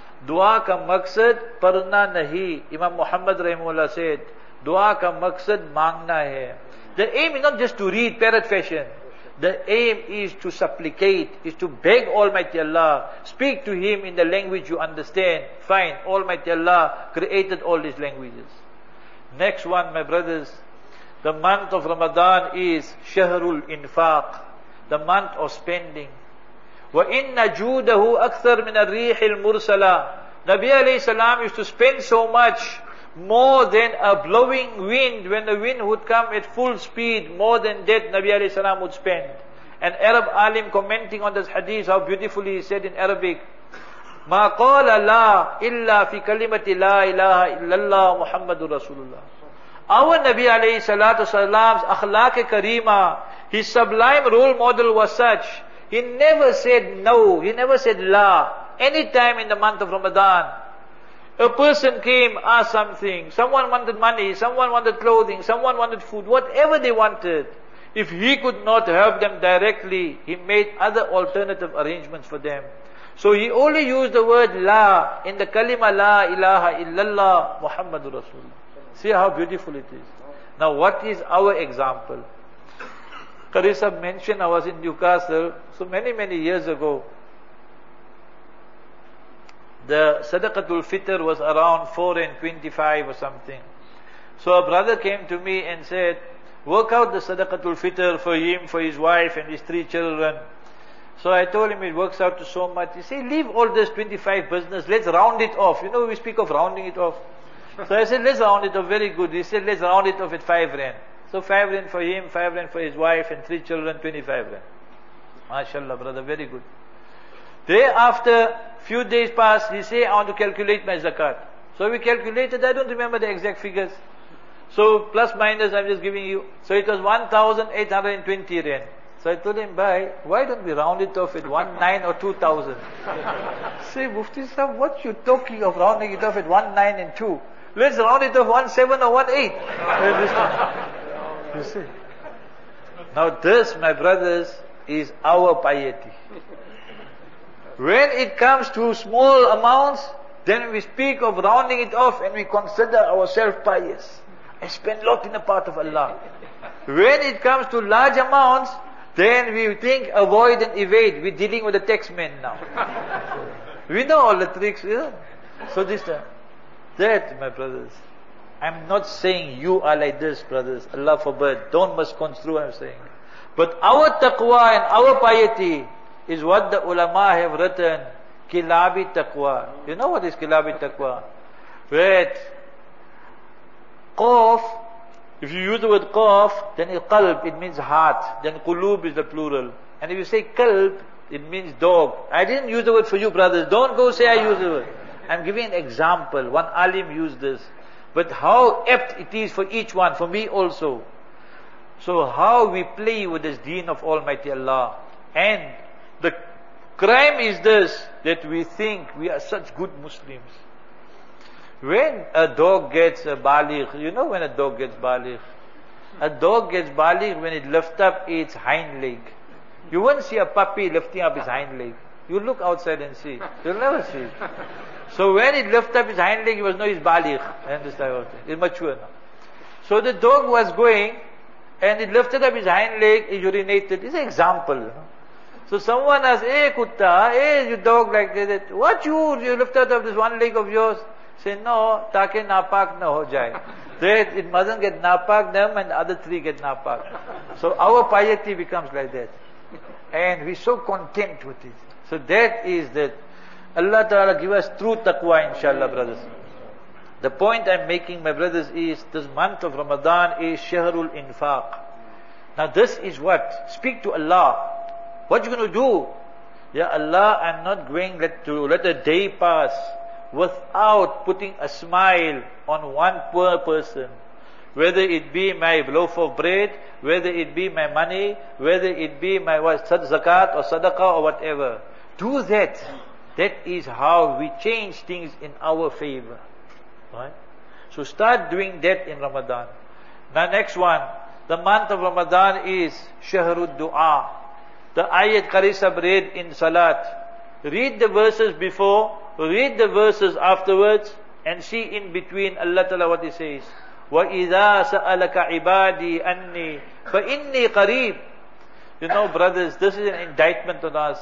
Dua ka maqsad parna nahi. Imam Muhammad rahimahullah said, dua ka maqsad mangna hai. The aim is not just to read parrot fashion. The aim is to supplicate, is to beg Almighty Allah. Speak to Him in the language you understand. Fine, Almighty Allah created all these languages. Next one, my brothers, the month of Ramadan is Shahrul Infaq, the month of spending. وَإِنَّ جُودَهُ أَكْثَرْ مِنَ الرِّيحِ الْمُرْسَلَةِ. Nabi alayhi salam used to spend so much, more than a blowing wind. When the wind would come at full speed, more than that Nabi alayhi salam would spend. An Arab alim commenting on this hadith, how beautifully he said in Arabic, مَا قَالَ لَا إِلَّا فِي كَلِمَةِ لَا إِلَهَ إِلَّا اللَّهُ مُحَمَّدُ رَسُولُ اللَّهِ. Our Nabi alayhi salatu salam's akhlaq karima, his sublime role model was such, he never said no, he never said la. Any time in the month of Ramadan, a person came, asked something, someone wanted money, someone wanted clothing, someone wanted food, whatever they wanted. If he could not help them directly, he made other alternative arrangements for them. So he only used the word la in the kalima la ilaha illallah Muhammadur Rasulullah. See how beautiful it is. Now what is our example? Qarisa mentioned I was in Newcastle, so many, many years ago. The Sadaqatul Fitr was around four and twenty-five or something. So a brother came to me and said, work out the Sadaqatul Fitr for him, for his wife and his three children. So I told him it works out to so much. He said, leave all this twenty-five business, let's round it off. You know, we speak of rounding it off. So I said, let's round it off, very good. He said, let's round it off at five rand. So five rand for him, five rand for his wife and three children, twenty-five rand. MashaAllah, brother, very good. Thereafter, few days passed, he said, I want to calculate my zakat. So we calculated, I don't remember the exact figures. So plus minus, I'm just giving you. So it was one thousand eight hundred twenty rand. So I told him, bhai, why don't we round it off at one nine or two thousand? Say, Mufti Sahib, what you talking of rounding it off at one nine and two? Let's round it off one seven or one eight. You see. Now this, my brothers, is our piety. When it comes to small amounts, then we speak of rounding it off and we consider ourselves pious. I spend a lot in the path of Allah. When it comes to large amounts, then we think avoid and evade. We're dealing with the tax men now. We know all the tricks. Yeah? So this, uh, that, my brothers, I'm not saying you are like this, brothers. Allah forbid. Don't misconstrue what I'm saying. But our taqwa and our piety is what the ulama have written. Kilabi taqwa. You know what is kilabi taqwa? Wait. Qaf, if you use the word qaf, then it qalb, it means heart. Then qulub is the plural. And if you say kalb, it means dog. I didn't use the word for you, brothers. Don't go say I use the word. I'm giving an example. One alim used this. But how apt it is for each one, for me also. So how we play with this deen of Almighty Allah. And the crime is this, that we think we are such good Muslims. When a dog gets a baligh, you know when a dog gets baligh? A dog gets baligh when it lifts up its hind leg. You won't see a puppy lifting up his hind leg. You look outside and see. You'll never see. So when it lifts up his hind leg, you must know he's baligh. Understand? It's mature now. So the dog was going, and it lifted up his hind leg, it urinated. It's an example. You know? So someone asked, hey kutta, hey you dog like that. What you, you lifted up this one leg of yours? Say, no, taake napak na ho jaye. That it mustn't get napak, them and the other three get napak. So our piety becomes like that. And we're so content with it. So that is that Allah Ta'ala give us true taqwa, inshallah, brothers. The point I'm making, my brothers, is this month of Ramadan is Shahrul Infaq. Now this is what? Speak to Allah. What you going to do? Ya Allah, I'm not going let to let a day pass without putting a smile on one poor person. Whether it be my loaf of bread, whether it be my money, whether it be my what, zakat or sadaqah or whatever. Do that. That is how we change things in our favor. Right? So start doing that in Ramadan. Now next one. The month of Ramadan is Shahrud Dua. The ayat Qarisab read in Salat. Read the verses before, read the verses afterwards, and see in between Allah Ta'ala what He says. وَإِذَا سَأَلَكَ عِبَادِي أَنِّي فَإِنِّي قَرِيبٌ. You know, brothers, this is an indictment on us.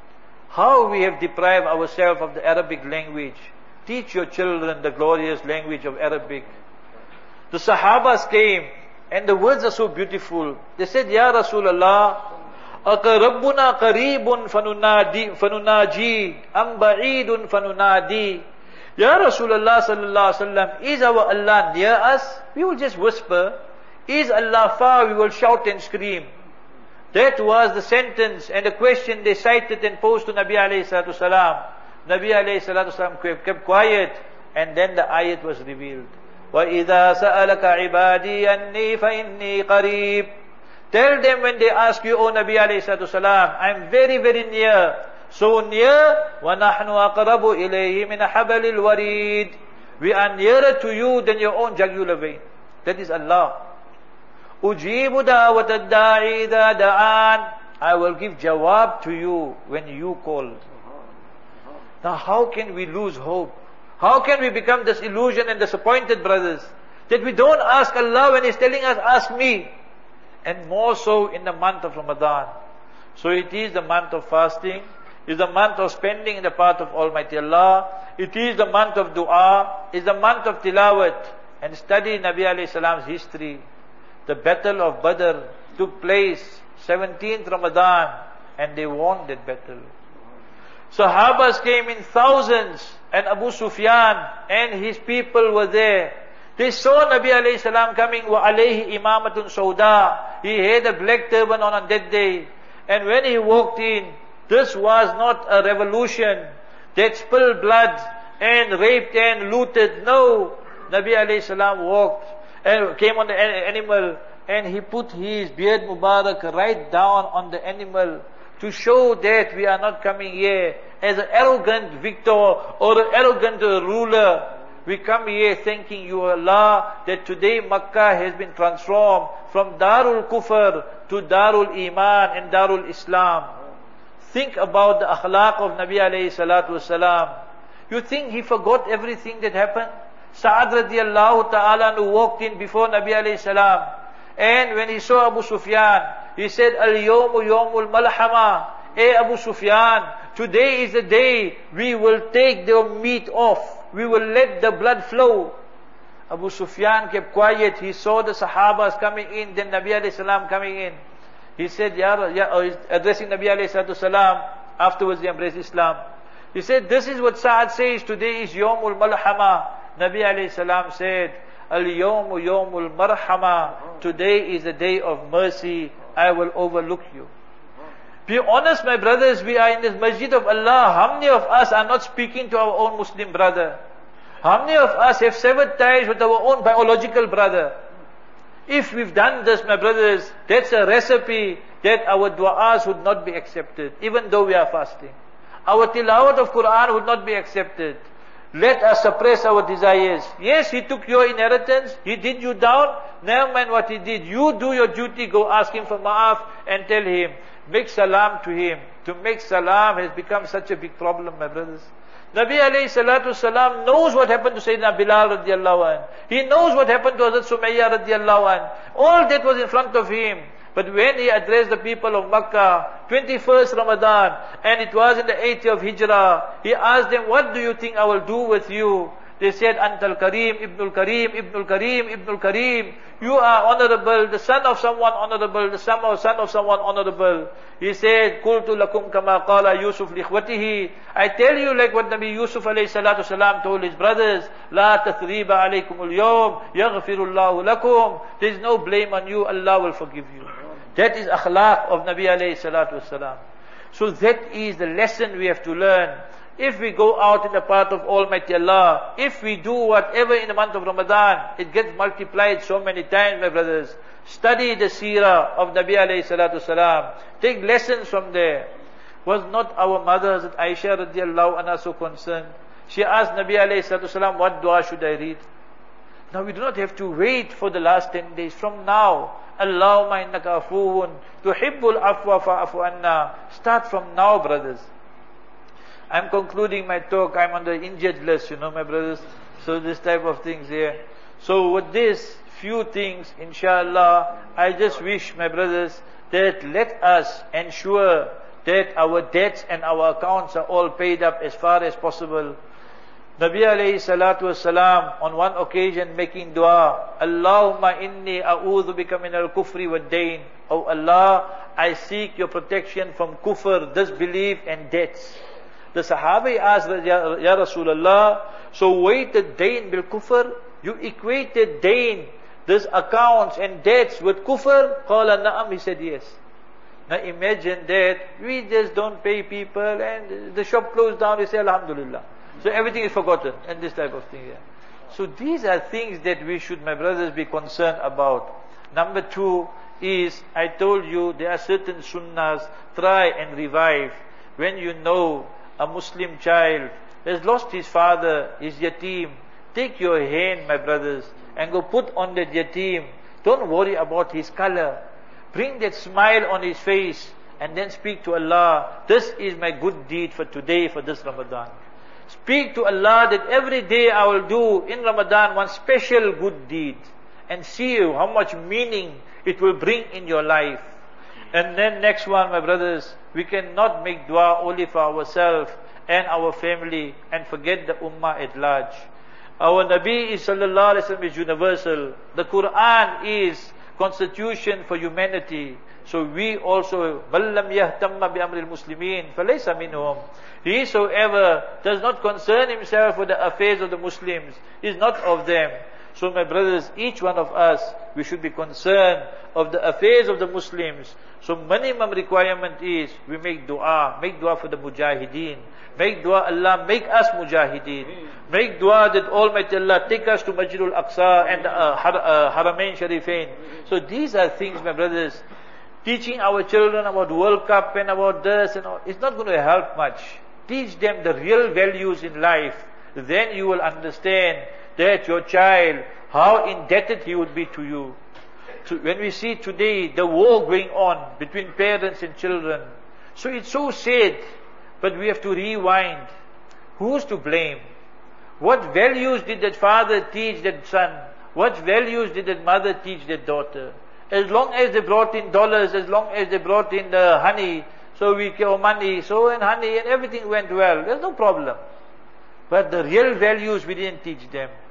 How we have deprived ourselves of the Arabic language. Teach your children the glorious language of Arabic. The Sahabas came, and the words are so beautiful. They said, Ya Rasulullah, أَقَرَبُّنَا قَرِيبٌ فَنُنَاجِي فَنُنَاجِي أَمْ بَعِيدٌ فَنُنَادِي. Ya Rasulullah sallallahu alaihi wasallam, is our Allah near us? We will just whisper. Is Allah far? We will shout and scream. That was the sentence and the question they cited and posed to Nabi alayhi salatu salam. Nabi alayhi salatu salam kept quiet, and then the ayat was revealed. وَإِذَا سَأَلَكَ عِبَادِي أَنِّي فَإِنِّي قَرِيبٌ. Tell them when they ask you, O Nabi alayhi salatu salam, I'm very, very near. So near, وَنَحْنُ أَقْرَبُ إِلَيْهِ مِنَ حَبَلِ الْوَرِيدِ. We are nearer to you than your own jugular vein. That is Allah. أُجِيبُ دَعْوَةَ الدَّاعِي إِذَا دَعَانِ. I will give jawab to you when you call. Now how can we lose hope? How can we become disillusioned and disappointed, brothers? That we don't ask Allah when He's telling us, ask me. And more so in the month of Ramadan. So it is the month of fasting. It is the month of spending in the path of Almighty Allah. It is the month of dua. It is the month of tilawat. And study Nabi alayhi salam's history. The battle of Badr took place seventeenth Ramadan, and they won that battle. Sahabas came in thousands, and Abu Sufyan and his people were there. They saw Nabi alayhi salam coming, wa alayhi imamatun sauda. He had a black turban on on that day. And when he walked in, this was not a revolution that spilled blood and raped and looted. No. Nabi alayhi salam walked and came on the animal, and he put his beard Mubarak right down on the animal to show that we are not coming here as an arrogant victor or an arrogant ruler. We come here thanking you, Allah, that today Makkah has been transformed from Darul Kufr to Darul Iman and Darul Islam. Think about the akhlaq of Nabi alayhi salatu wasalam. You think he forgot everything that happened? Sa'ad radiallahu ta'ala who walked in before Nabi alayhi salam. And when he saw Abu Sufyan, he said, Al-yawmu yawmul malhama. Hey Abu Sufyan, today is the day we will take the meat off. We will let the blood flow. Abu Sufyan kept quiet. He saw the Sahabas coming in, then Nabi alayhi salam coming in. He said, Ya, ya oh, addressing Nabi alayhi salam, afterwards he embraced Islam. He said, this is what Sa'ad says, today is Yawmul Malhama. Nabi alayhi salam said, Al-Yawmu Yawmul Marhama. Today is the day of mercy. I will overlook you. Be honest, my brothers, we are in this masjid of Allah. How many of us are not speaking to our own Muslim brother? How many of us have severed ties with our own biological brother? If we've done this, my brothers, that's a recipe that our du'as would not be accepted, even though we are fasting. Our tilawat of Quran would not be accepted. Let us suppress our desires. Yes, he took your inheritance, he did you down, never mind what he did. You do your duty, go ask him for ma'af and tell him. Make salam to him. To make salam has become such a big problem, my brothers. Nabi alayhi salatu salam knows what happened to Sayyidina Bilal radiallahu anh. He knows what happened to Hazrat Sumayya radiallahu anh. All that was in front of him. But when he addressed the people of Makkah, twenty-first Ramadan, and it was in the eighth of Hijrah, he asked them, what do you think I will do with you? They said, Antal Kareem, Ibnul Kareem, Ibnul Kareem, Ibnul Kareem. You are honorable, the son of someone honorable, the son of, son of someone honorable. He said, Qultu lakum kama qala Yusuf likhwatihi. I tell you like what Nabi Yusuf alayhi salatu salam told his brothers, La tathriba alaykumul yawm, yaghfirullahu lakum. There is no blame on you, Allah will forgive you. That is akhlaq of Nabi alayhi salatu salam. So that is the lesson we have to learn. If we go out in the path of Almighty Allah, if we do whatever in the month of Ramadan, it gets multiplied so many times, my brothers. Study the seerah of Nabi alayhi salatu salam. Take lessons from there. Was not our mother, Hazrat Aisha radiallahu anha, so concerned? She asked Nabi alayhi salatu salam, what dua should I read? Now we do not have to wait for the last ten days. From now, Allahumma innaka afuun, tuhibbul afwa fa'afu anna. Start from now, brothers. I'm concluding my talk. I'm on the injured list, you know, my brothers. So this type of things here. So with this few things, inshallah, I just wish, my brothers, that let us ensure that our debts and our accounts are all paid up as far as possible. Nabi alayhi salatu wasalam, on one occasion making dua, Allahumma inni a'udhu bika min al-kufri wa dain. Oh Allah, I seek your protection from kufr, disbelief and debts. The Sahabi asked, Ya, ya Rasulullah, so weighted dain bil kufr? You equated dain, this accounts and debts with kufr? Qala na'am, he said yes. Now imagine that, we just don't pay people and the shop closed down, we say Alhamdulillah. So everything is forgotten and this type of thing. Yeah. So these are things that we should, my brothers, be concerned about. Number two is, I told you, there are certain sunnahs, try and revive. When you know a Muslim child has lost his father, his yatim, take your hand, my brothers, and go put on that yatim. Don't worry about his color. Bring that smile on his face and then speak to Allah. This is my good deed for today, for this Ramadan. Speak to Allah that every day I will do in Ramadan one special good deed, and see how much meaning it will bring in your life. And then next one, my brothers, we cannot make dua only for ourselves and our family and forget the ummah at large. Our Nabi sallallahu alaihi wasallam is universal. The Quran is constitution for humanity. So we also, بَلَّمْ يَهْتَمَّ بِأَمْرِ الْمُسْلِمِينَ فَلَيْسَ مِنْهُمْ. Whosoever does not concern himself with the affairs of the Muslims is not of them. So my brothers, each one of us, we should be concerned of the affairs of the Muslims. So minimum requirement is, we make dua, make dua for the mujahideen. Make dua, Allah, make us mujahideen. Make dua that Almighty Allah take us to Masjidul Aqsa and uh, Har uh, Haramain Sharifain. So these are things, my brothers, teaching our children about World Cup and about this and all, it's not going to help much. Teach them the real values in life. Then you will understand that your child, how indebted he would be to you. So when we see today the war going on between parents and children, so it's so sad, but we have to rewind. Who's to blame? What values did that father teach that son? What values did that mother teach that daughter? As long as they brought in dollars, as long as they brought in the honey, so we get money, so and honey, and everything went well. There's no problem. But the real values we didn't teach them.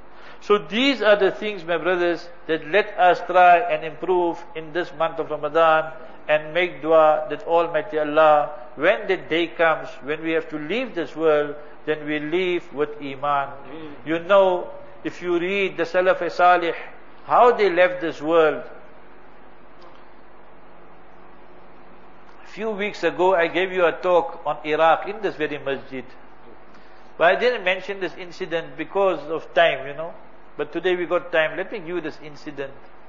So these are the things, my brothers, that let us try and improve in this month of Ramadan and make dua that Almighty Allah, when the day comes, when we have to leave this world, then we leave with Iman. Mm. You know, if you read the Salaf Salih, how they left this world. A few weeks ago, I gave you a talk on Iraq in this very masjid. But I didn't mention this incident because of time, you know. But today we got time. Let me give you this incident.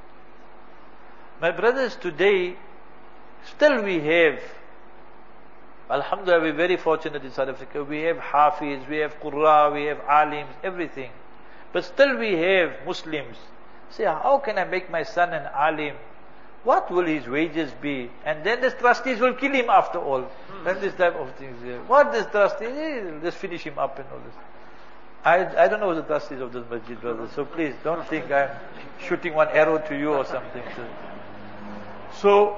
My brothers, today, still we have, Alhamdulillah, we're very fortunate in South Africa. We have Hafiz, we have Qurra, we have Alims, everything. But still we have Muslims. Say, how can I make my son an Alim? What will his wages be? And then the trustees will kill him after all. Mm. And this type of things. Yeah. What this trustee? Just finish him up and all this. I, I don't know the trustees of this masjid, brother. So please, don't think I'm shooting one arrow to you or something. So,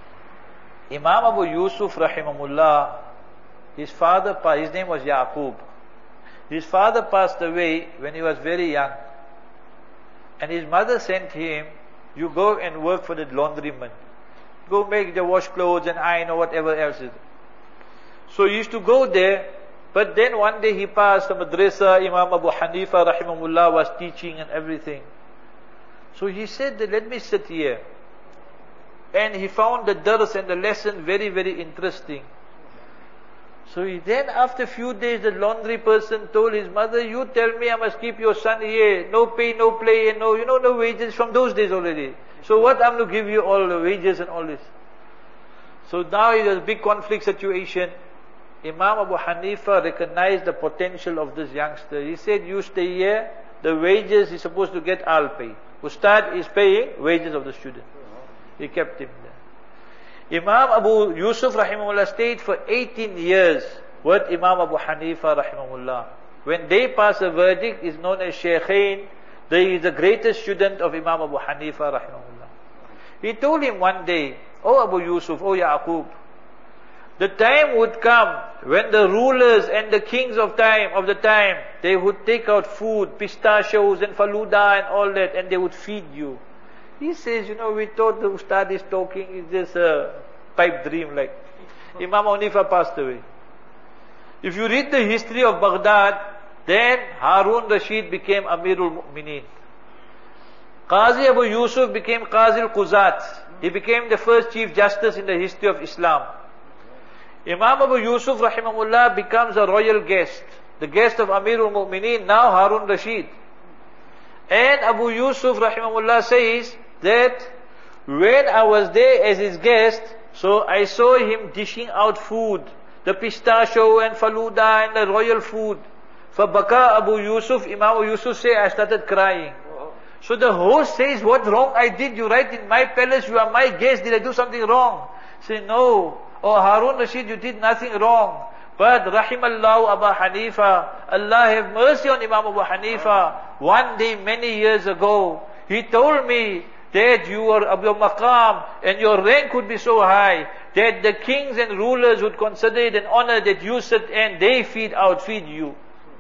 Imam Abu Yusuf rahimahullah, his father, his name was Yaqub. His father passed away when he was very young. And his mother sent him, you go and work for the laundryman. Go make the wash clothes and iron or whatever else is. So he used to go there, but then one day he passed the madrasa, Imam Abu Hanifa rahimahullah was teaching and everything. So he said, let me sit here. And he found the dars and the lesson very, very interesting. So he then, after a few days, the laundry person told his mother, you tell me I must keep your son here. No pay, no play, and no, you know, no wages from those days already. So what I'm going to give you all the wages and all this. So now it was a big conflict situation. Imam Abu Hanifa recognized the potential of this youngster. He said, you stay here. The wages he's supposed to get, I'll pay. Ustad is paying wages of the student. He kept him there. Imam Abu Yusuf rahimahullah stayed for eighteen years with Imam Abu Hanifa rahimahullah. When they pass a verdict, is known as Shaykhain. He is the greatest student of Imam Abu Hanifa rahimahullah. He told him one day, oh Abu Yusuf, oh Yaqub, the time would come when the rulers and the kings of time of the time, they would take out food, pistachios and faluda and all that, and they would feed you. He says, you know, we thought the Ustad is talking, is just a pipe dream like. Imam Hanifa passed away. If you read the history of Baghdad, then Harun Rashid became Amirul Mu'mineen. Qazi Abu Yusuf became Qazi al-Quzat. He became the first Chief Justice in the history of Islam. Imam Abu Yusuf rahimahullah becomes a royal guest. The guest of Amirul Mu'mineen, now Harun Rashid. And Abu Yusuf rahimahullah says that when I was there as his guest, so I saw him dishing out food, the pistachio and faluda and the royal food. For Baka Abu Yusuf, Imam Abu Yusuf say, I started crying. So the host says, what wrong I did? You right in my palace, you are my guest, did I do something wrong? Say, no. Oh Harun Rashid, you did nothing wrong. But Rahimallahu Abu Hanifa, Allah have mercy on Imam Abu Hanifa. One day, many years ago, he told me that you are Abu Maqam and your rank would be so high that the kings and rulers would consider it an honor that you sit and they feed out, feed you.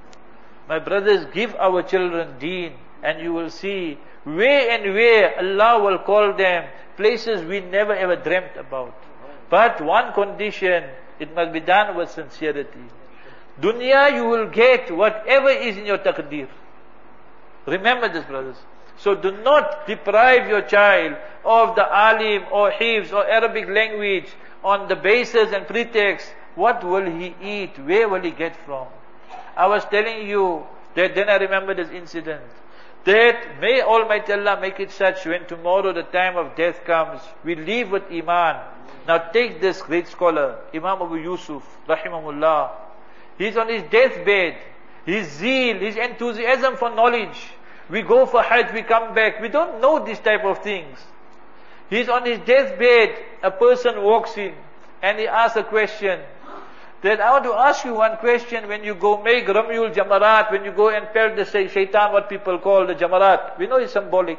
My brothers, give our children deen and you will see where and where Allah will call them places we never ever dreamt about. But one condition, it must be done with sincerity. Dunya, you will get whatever is in your taqdeer. Remember this, brothers. So do not deprive your child of the alim or hifz or Arabic language on the basis and pretext. What will he eat? Where will he get from? I was telling you that then I remember this incident. That may Almighty Allah make it such when tomorrow the time of death comes, we leave with Iman. Now take this great scholar, Imam Abu Yusuf, rahimahullah. He's on his deathbed. His zeal, his enthusiasm for knowledge. We go for Hajj, we come back. We don't know this type of things. He's on his deathbed. A person walks in and he asks a question. That I want to ask you one question. When you go make Ramyul Jamarat, when you go and pelt the shaitan, what people call the Jamarat, we know it's symbolic.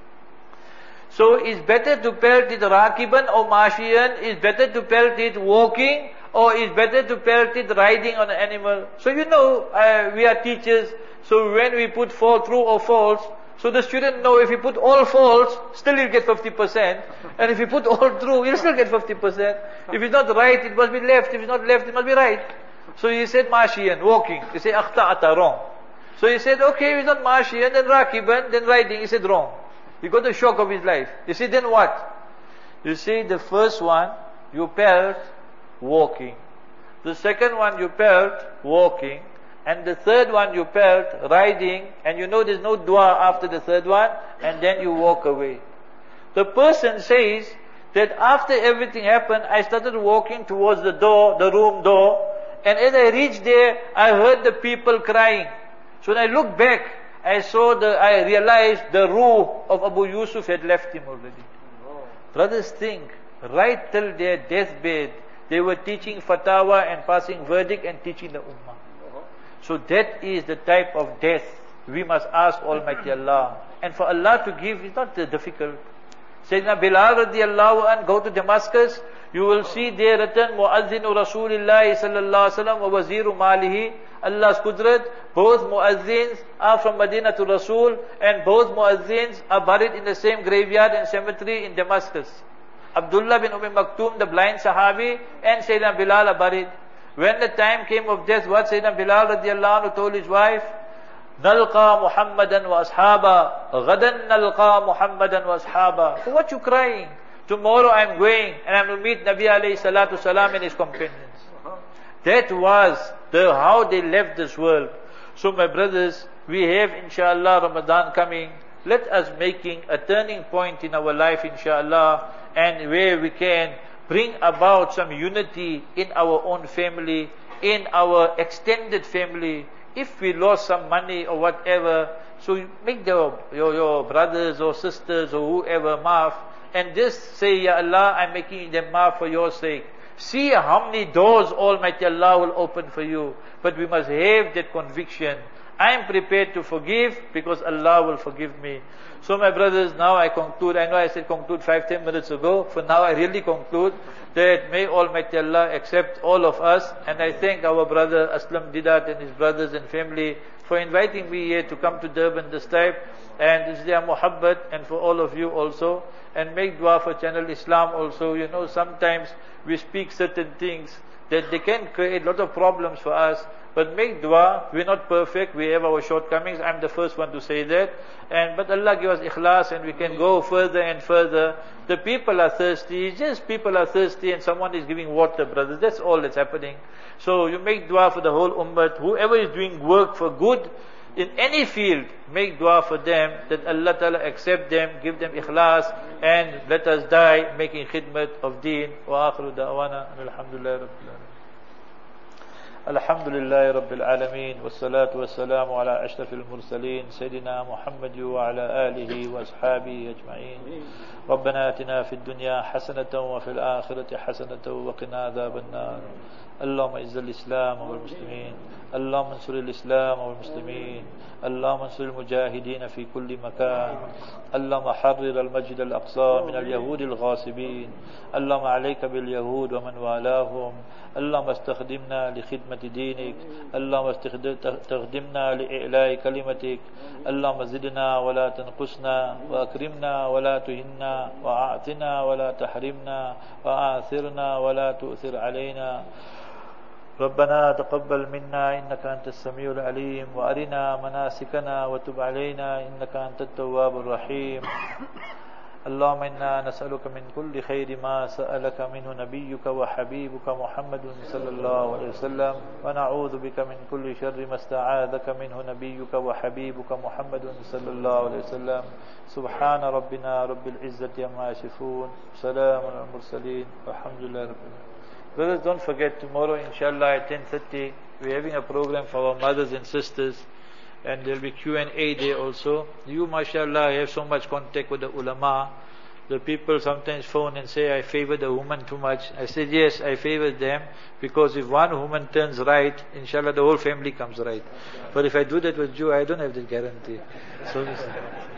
So it's better to pelt it rakiban or mashiyan, it's better to pelt it walking, or it's better to pelt it riding on an animal. So you know, uh, we are teachers, So when we put fall, true or false, so the student know if he put all false, still he'll get fifty percent. And if he put all true, he'll still get fifty percent. If it's not right, it must be left. If it's not left, it must be right. So he said Mashiyan, walking. He said akhta'ata, wrong. So he said, okay, if it's not Mashiyan, then Rakiban, then riding. He said wrong. He got the shock of his life. You see, then what? You see, the first one, you felt walking. The second one, you felt walking. And the third one, you felt riding. And you know there's no dua after the third one. And then you walk away. The person says that after everything happened, I started walking towards the door, the room door. And as I reached there, I heard the people crying. So when I looked back, I saw the, I realized the ruh of Abu Yusuf had left him already. Brothers think, right till their deathbed, they were teaching fatwa and passing verdict and teaching the ummah. So that is the type of death we must ask Almighty Allah. And for Allah to give is not difficult. Sayyidina Bilal radiallahu anh, go to Damascus, you will see there written, Muazzinu Rasulillahi sallallahu alaihi wasallam wa waziru malihi, Allah's qudrat. Both muazzins are from Madinah to Rasul, and both muazzins are buried in the same graveyard and cemetery in Damascus. Abdullah bin Umm Maktoum, the blind Sahabi, and Sayyidina Bilal are buried. When the time came of death, what Sayyidina Bilal radiallahu anhu told his wife? Nalqa Muhammadan wa ashaba. Ghadan nalqa Muhammadan wa ashaba. For what you crying? Tomorrow I'm going and I'm going to meet Nabi alayhi salatu salam and his companions. That was the how they left this world. So my brothers, we have inshallah Ramadan coming. Let us making a turning point in our life inshallah, and where we can bring about some unity in our own family, in our extended family. If we lost some money or whatever, so make the, your, your brothers or sisters or whoever maaf, and just say, Ya Allah, I'm making them maaf for your sake. See how many doors Almighty Allah will open for you. But we must have that conviction. I am prepared to forgive because Allah will forgive me. So my brothers, now I conclude. I know I said conclude five, ten minutes ago. For now I really conclude that may Almighty Allah accept all of us. And I thank our brother Aslam Didat and his brothers and family for inviting me here to come to Durban this time. And it's their muhabbat, and for all of you also. And make dua for Channel Islam also. You know, sometimes we speak certain things that they can create a lot of problems for us. But make dua. We're not perfect. We have our shortcomings. I'm the first one to say that. And but Allah give us ikhlas, and we can go further and further. The people are thirsty. It's just people are thirsty, and someone is giving water, brothers. That's all that's happening. So you make dua for the whole ummah. Whoever is doing work for good in any field, make dua for them, that Allah Ta'ala accept them, give them ikhlas, and let us die making khidmat of deen. Wa akhiru da'wana, alhamdulillah rabbil alamin. Alhamdulillah rabbil alamin, wassalatu wassalamu ala ashrafil mursaleen, Sayyidina Muhammad wa ala alihi wa ashabihi ajma'in. ربنا آتنا في الدنيا حسنة وفي الآخرة حسنة وقنا عذاب النار. اللهم اعز الإسلام والمسلمين. اللهم انصر الإسلام والمسلمين. اللهم انصر المجاهدين في كل مكان. اللهم حرر المسجد الأقصى من اليهود الغاصبين. اللهم عليك باليهود ومن والاهم. اللهم استخدمنا لخدمة دينك. اللهم استخدمنا لإعلاء كلمتك. اللهم زدنا ولا تنقصنا، وأكرمنا ولا تهنا، وأعطنا ولا تحرمنا، وآثرنا ولا تؤثر علينا. ربنا تقبل منا إنك أنت السميع العليم، وأرنا مناسكنا وتب علينا إنك أنت التواب الرحيم. اللهم إنا نسألك من كل خير ما سألك منه نبيك وحبيبك محمد صلى الله عليه وسلم، ونعوذ بك من كل شر ما استعاذك منه نبيك وحبيبك محمد صلى الله عليه وسلم. سبحان ربنا رب العزة عما يصفون، سلام على المرسلين، والحمد لله رب العالمين. Brothers, don't forget, tomorrow inshallah at ten thirty we're having a program for our mothers and sisters, and there will be Q and A day also. You mashallah have so much contact with the ulama. The people sometimes phone and say, I favor the woman too much. I said, yes, I favor them, because if one woman turns right, inshallah the whole family comes right. But if I do that with you, I don't have that guarantee. So